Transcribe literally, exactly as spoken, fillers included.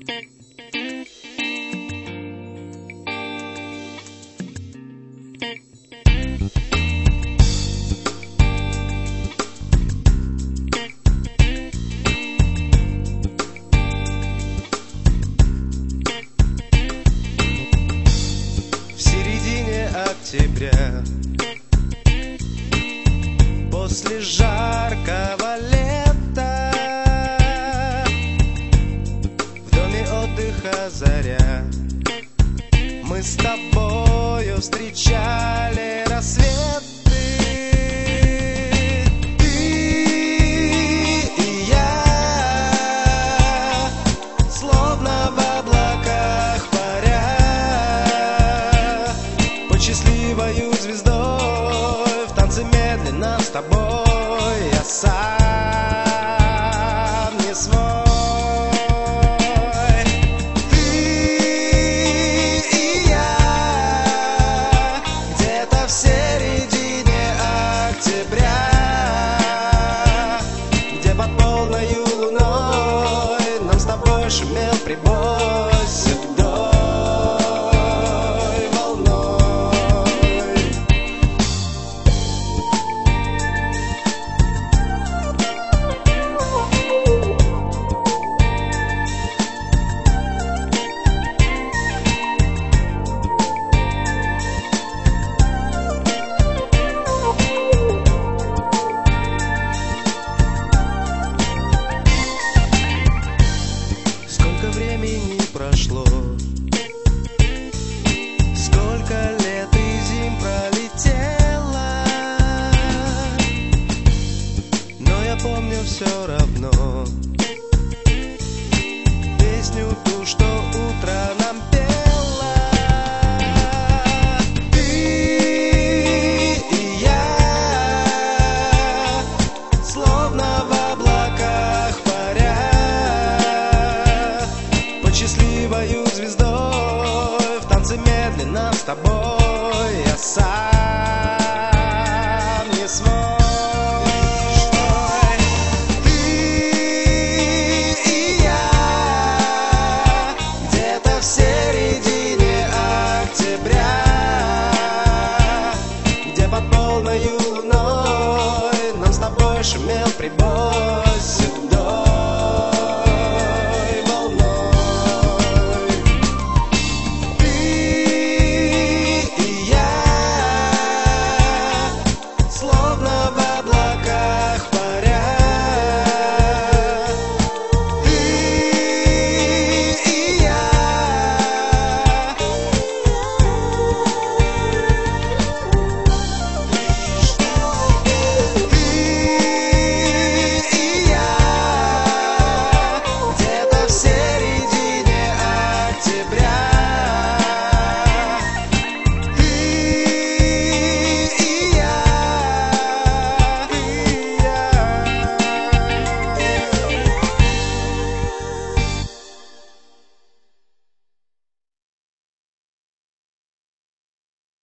В середине октября, после жаркого лета, в доме отдыха заря, мы с тобою встречали рассветы. Ты и я, словно в облаках паря, под счастливою звездой, в танце медленно с тобой я сам не свой. Ты и я, где-то в середине октября, где под полною луной нам с тобой шумел прибой.